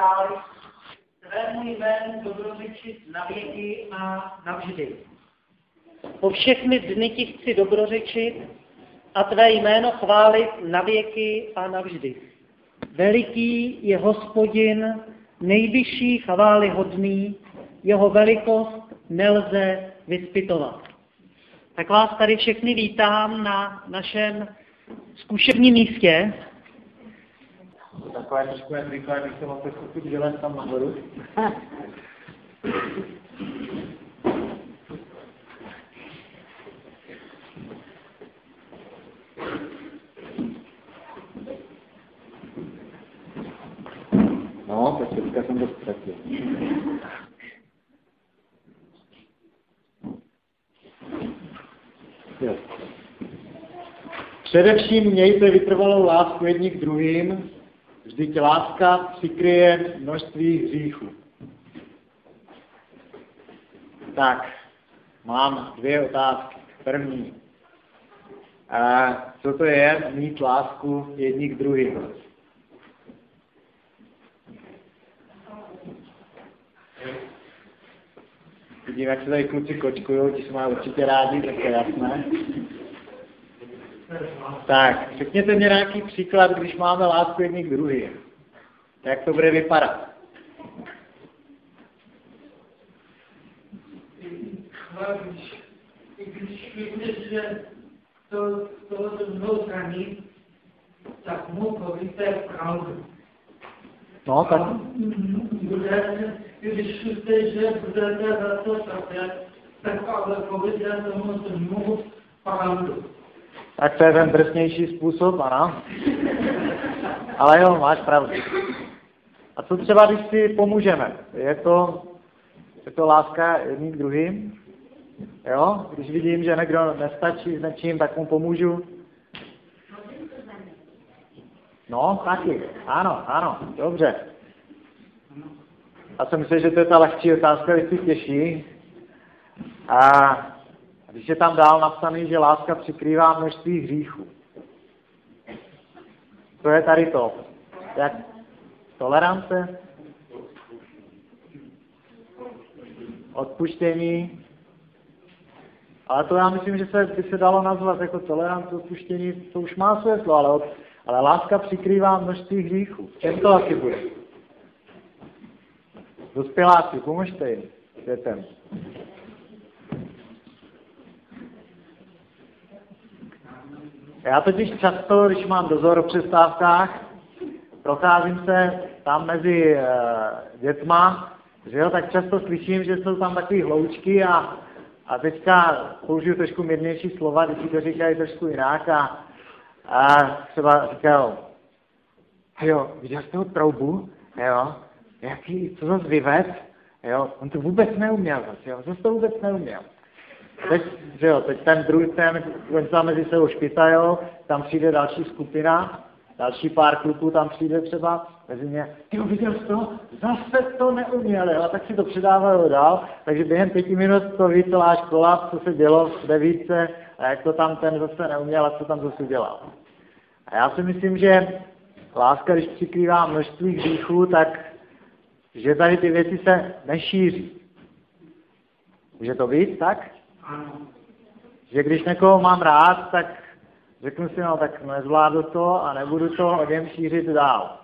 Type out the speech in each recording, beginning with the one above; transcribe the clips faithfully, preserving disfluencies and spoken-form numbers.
králi, tvému jménu dobrořečit na věky a navždy. Po všechny dny ti chci dobrořečit a tvé jméno chválit na věky a navždy. Veliký je Hospodin, nejvyšší chvályhodný, jeho velikost nelze vyzpytovat. Tak vás tady všechny vítám na našem zkušebním místě. Takové trošku jak říkala, když jsem mohl zkusit dělat tam nahoru. No, tak teďka jsem to ztratil. Jo. Především mějte vytrvalou lásku jedni k druhým, vždyť láska přikryje množství hříchů. Tak, mám dvě otázky. První. A co to je mít lásku jedni k druhým? Vidím, jak se tady kluci kočkujou, ti se mají určitě rádi, tak je jasné. Tak, řekněte mě nějaký příklad, když máme lásku jedni k druhým. Jak to bude vypadat? Když, když vidíš, že to, to druhou zraní, tak mu povíte pravdu. No, tak... Když víte, že budete za to trpět, tak ale povíte tomu druhému pravdu. Tak to je ten drsnější způsob, ano. Ale jo, máš pravdu. A co třeba, když si pomůžeme? Je to, je to láska jedním k druhým? Jo? Když vidím, že někdo nestačí s něčím, tak mu pomůžu. No, taky. Ano, ano, dobře. Já jsem myslel, že to je ta lehčí otázka, když si těší. A když je tam dál napsaný, že láska přikrývá množství hříchů. To je tady to. Jak tolerance, odpuštění. Ale to já myslím, že se by se dalo nazvat jako tolerance, odpuštění, to už má své slovo, ale, od, ale láska přikrývá množství hříchů. V čem to asi bude? Dospěláci, pomožte jim dětem. Já totiž často, když mám dozor o přestávkách, procházím se tam mezi uh, dětma, že jo, tak často slyším, že jsou tam takové hloučky a, a teďka použiju trošku mírnější slova, když to říkají trošku jinak a, a třeba říkají, jo, viděl jste ho troubu, jo, jaký, co zase vyved, jo, on to vůbec neuměl, jo, zase to vůbec neuměl. Teď, že jo, teď ten druhý, ten, oni tam mezi sebou špitajou, tam přijde další skupina, další pár kluků tam přijde třeba, mezi mě, ty viděl jsi to, zase to neuměl, jo, a tak si to předávají dál, takže během pěti minut to ví celá škola, co se dělo v devítce, a jak to tam ten zase neuměl a co tam zase dělal. A já si myslím, že láska, když přikrývá množství hříchů, tak že tady ty věci se nešíří. Může to být tak? Ano. Že když někoho mám rád, tak řeknu si, no tak nezvládnu to a nebudu to o něm šířit dál.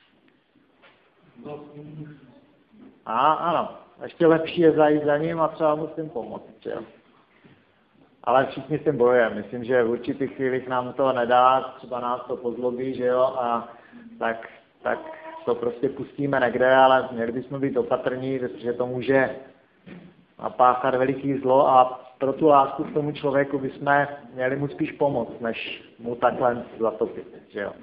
A ano, ještě lepší je zajít za ním a třeba mu s tím pomoct. Jo? Ale všichni s tím bojujeme. Myslím, že v určitých chvílích nám to nedá, třeba nás to pozlobí, že jo, a tak, tak to prostě pustíme někde, ale měli bychom být opatrní, že to může napáchat veliký zlo a pro tu lásku k tomu člověku bychom měli mu spíš pomoct, než mu takhle zatopit, že jo.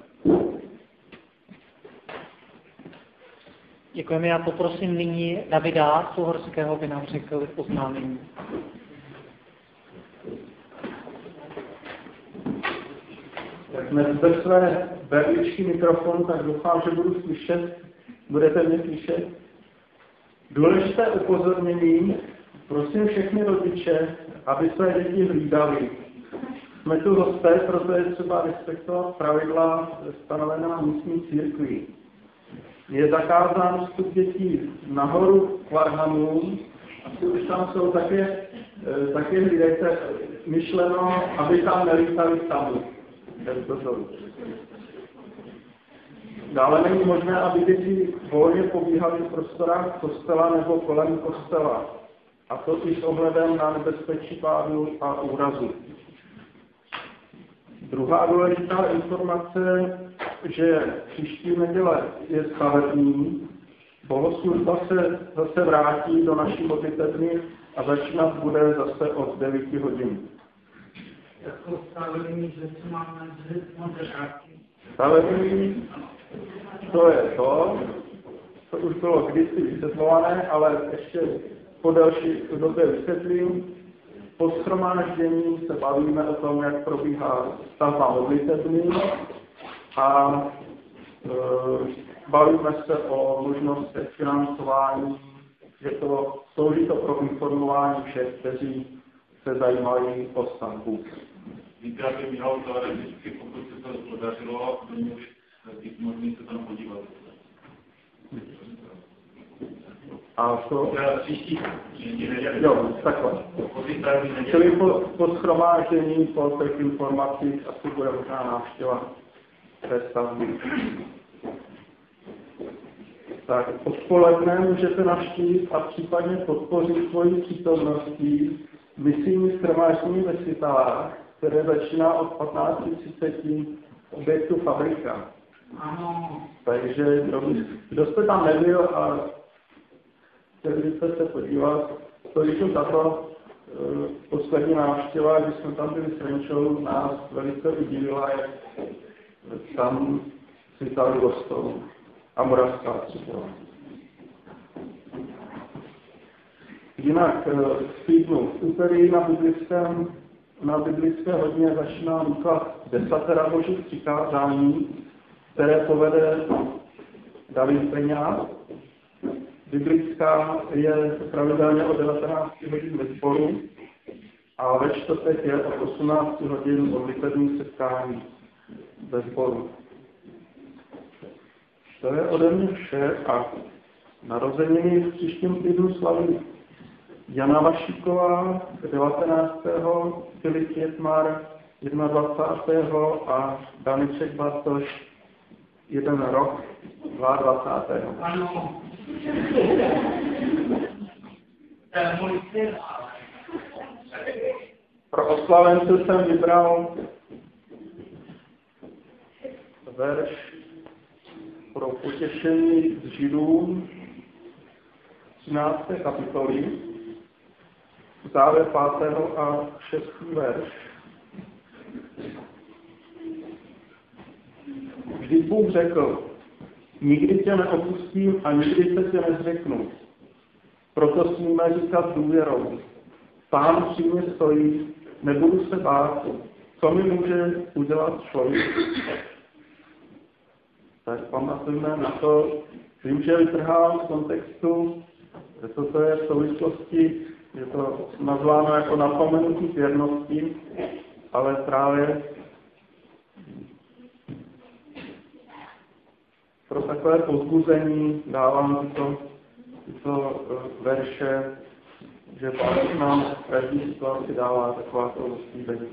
Děkujeme, já poprosím nyní Davida Souhorského, aby nám řekl oznámení. Tak jsme zde své berličký mikrofon, tak doufám, že budu slyšet. Budete mě slyšet? Důležité upozornění. Prosím všechny rodiče, aby své děti hlídali. Jsme tu hosté, proto je třeba respektovat pravidla stanovená místní církví. je zakázán vstup dětí nahoru k varhanům. Asi už tam jsou také, také lidé, myšleno, aby tam nelítali sami. Dále není možné, aby děti volně pobíhaly v prostorách kostela nebo kolem kostela. A to i s ohledem na nebezpečí pádu a úrazu. Druhá důležitá informace, že příští neděle je stavební, bohoslužba se zase vrátí do naší modlitebny a začínat bude zase od devíti hodin. Jako stavební, že se máme moderáky. Stavební, to je to, to už bylo kdysi vysvětlované, ale ještě po delší době vysvětlím. Po shromáždění se bavíme o tom, jak probíhá stavba modlitebny a e, bavíme se o možnostech financování, že to slouží to pro informování všech, kteří se zajímají o stavbu. Zítra by mělo teoreticky, pokud se to podařilo, domluvit těch možných se tam podívat. A to... Příští, příští neděli. Jo, takhle. Čili po, po shromáždění, po těch informacích asi bude možná návštěva té stavby. Tak odpoledne můžete navštívit a případně podpořit svoji přítomností misijní shromáždění ve Svitavách, které začíná od patnáct třicet v objektu Fabrika. Ano. Takže kdo jste tam nebyl a chtěli jste se podívat, stojí to za to, poslední návštěva, když jsme tam byli s Renčou, nás velice udivila, jak tam Svitavy rostou a Moravská třeba. Jinak v týdnu v úterý na biblickém, na biblické hodině začíná výklad desatera božích přikázání, které povede David Peňáz. Biblická je pravidelně o devatenácti hodin ve sboru a ve čtvrtek je o osmnácti hodin modlitební setkání ve sboru. To je ode mě vše a narozeniny v příštím týdnu slaví Jana Vašíková devatenáctého Filip Jetmar dvacátého prvního a Daniček Bartoš jeden rok dvacátého druhého Ano. To je můj syn. Pro oslavence jsem vybral verš pro potěšení z Židům třinácté kapitoly, závěr pátého a šestý verš. Vždyť Bůh řekl, nikdy tě neopustím a nikdy se tě nezřeknu. Proto smíme říkat důvěrou. Pán při mě stojí, nebudu se bát, co mi může udělat člověk. Tak pamatujme na to, vím, že vytrhám z kontextu, že toto je v souvislosti, je to nazváno jako napomenutí věrnosti, ale právě pro takové povzbuzení dávám tyto, tyto verše, že Pán nám v každé situaci dává taková to slíbení.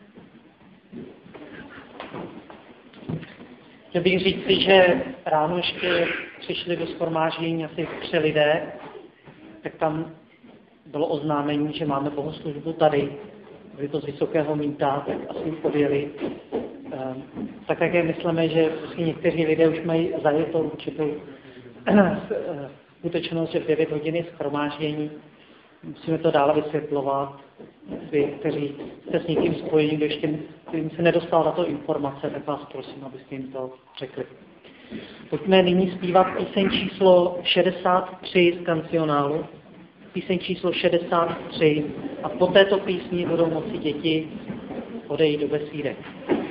Chtěl bych říct si, že ráno ještě přišli do shromáždění asi tři lidé, tak tam bylo oznámení, že máme bohoslužbu tady, byli to z Vysokého Mýta, tak asi odjeli. Tak také myslíme, že prostě někteří lidé už mají zajetou určitou skutečnost, že v devět hodin je shromáždění. Musíme to dále vysvětlovat. Vy, kteří jste s někým spojení, kdo ještě kterým se nedostal na to informace, tak vás prosím, abyste jim to řekli. Pojďme nyní zpívat píseň číslo šedesát tři z kancionálu. Píseň číslo šedesát tři a po této písni budou moci děti odejít do besídek.